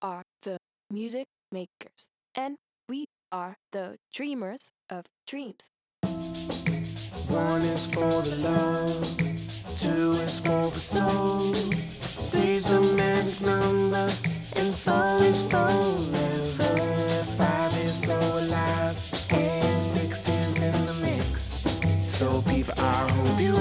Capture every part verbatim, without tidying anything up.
are the music makers, and we are the dreamers of dreams. One is for the love, two is more for soul, three's the magic number, and four is forever. Five is so alive, and six is in the mix. So people, I hope you're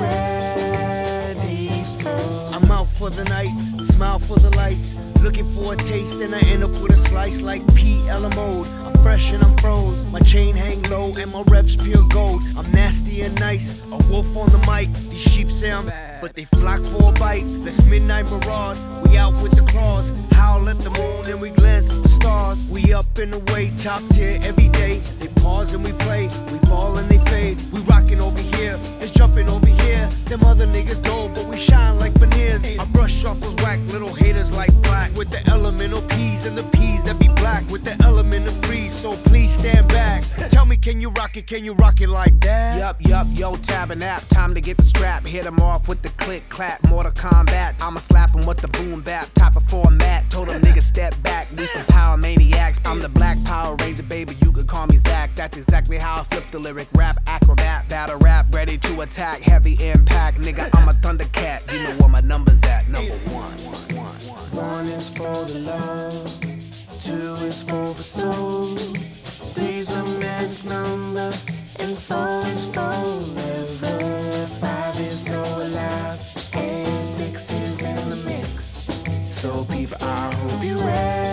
ready for. I'm out for the night, smile for the lights. Looking for a taste and I end up with a slice like P L M O. I'm fresh and I'm froze, my chain hang low and my reps pure gold. I'm nasty and nice, a wolf on the mic. These sheep say I'm bad, but they flock for a bite. Let's midnight maraud, we out with the claws. Howl at the moon and we glance at the stars. We up in the way, top tier every day. They pause and we play, we ball and they fade. We rockin' over here, it's jumping over here. Them other niggas dull, but we shine like veneers. I brush off those whack little haters like black. With the elemental P's and the P's that be black. With the element of freeze, so please stand back. Tell me, can you rock it, can you rock it like that? Yup, yup, yo, tab and app, time to get the strap. Hit 'em off with the click, clap, Mortal Kombat. I'ma slap 'em with the boom bap, type of format. Told 'em niggas step back, need some power maniacs. I'm the black Power Ranger, baby, you could call me Zach. That's exactly how I flip the lyric. Rap acrobat, battle rap, ready to attack. Heavy impact, nigga, I'm a Thundercat. You know where my number's at, number one. One is for the love, two is more for soul, three's the magic number, and four is forever. Five is so alive, and six is in the mix. So people, I hope you're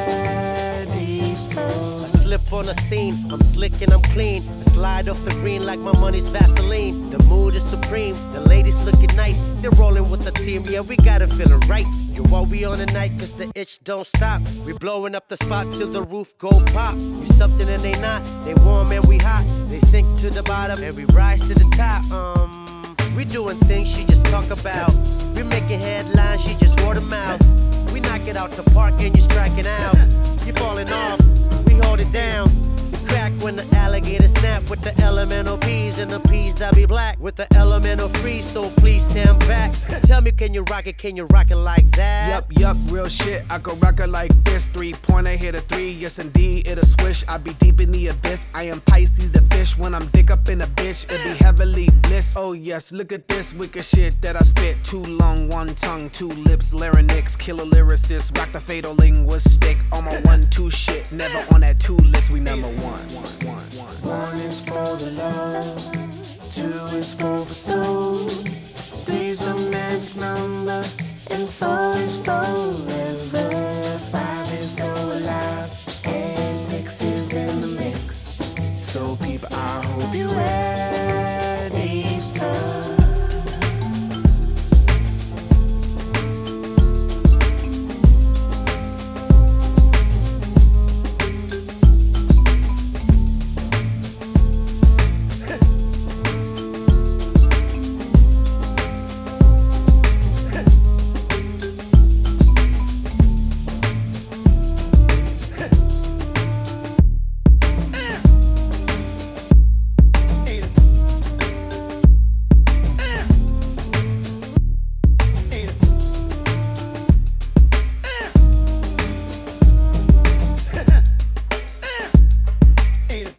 ready for. I slip on the scene, I'm slick and I'm clean. I slide off the green like my money's Vaseline. The mood is supreme, the ladies looking nice. They're rolling with the team, yeah, we got it feeling right. Yo, while we on the night, cause the itch don't stop. We blowing up the spot till the roof go pop. We something and they not, they warm and we hot. They sink to the bottom and we rise to the top. Um, we doing things she just talk about. We making headlines, she just word of mouth. We knock it out the park and you striking out. You falling off, we hold it down. We crack when the alligator snap with the elemental P's and the P's that be black with the elemental freeze. So please stand back. Tell me, can you rock it? Can you rock it like that? Yup, yup, real shit. I could rock it like this. Three pointer hit a three. Yes, indeed, it'll swish. I be deep in the abyss. I am Pisces the fish. When I'm dick up in a bitch, it be heavily bliss. Oh yes, look at this wicked shit that I spit. Too long, one tongue, two lips, larynx, killer lyricist, rock the fatal linguistic. On my one, two shit, never on that two list. We number one. One is for the love, two is more for soul, three's the magic number, and four is forever. Five